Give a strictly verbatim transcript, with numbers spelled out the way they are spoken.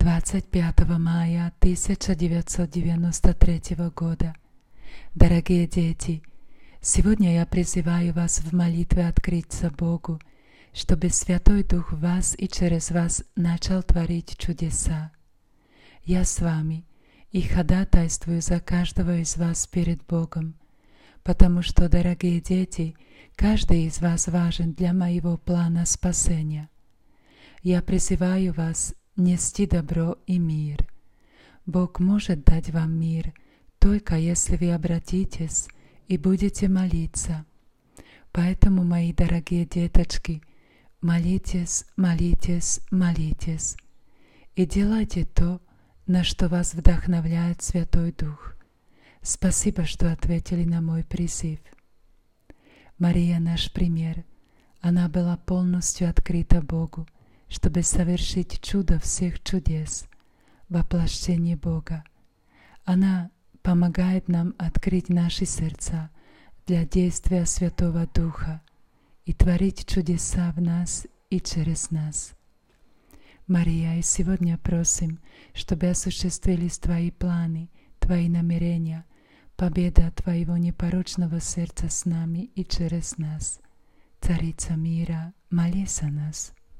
двадцать пятого мая тысяча девятьсот девяносто третьего года. Дорогие дети, сегодня я призываю вас в молитве открыться Богу, чтобы Святой Дух в вас и через вас начал творить чудеса. Я с вами и ходатайствую за каждого из вас перед Богом, потому что, дорогие дети, каждый из вас важен для моего плана спасения. Я призываю вас нести добро и мир. Бог может дать вам мир, только если вы обратитесь и будете молиться. Поэтому, мои дорогие деточки, молитесь, молитесь, молитесь и делайте то, на что вас вдохновляет Святой Дух. Спасибо, что ответили на мой призыв. Мария наш пример. Она была полностью открыта Богу, чтобы совершить чудо всех чудес, воплощение Бога. Она помогает нам открыть наши сердца для действия Святого Духа и творить чудеса в нас и через нас. Мария, и сегодня просим, чтобы осуществились Твои планы, Твои намерения, победа Твоего непорочного сердца с нами и через нас. Царица мира, молись о нас.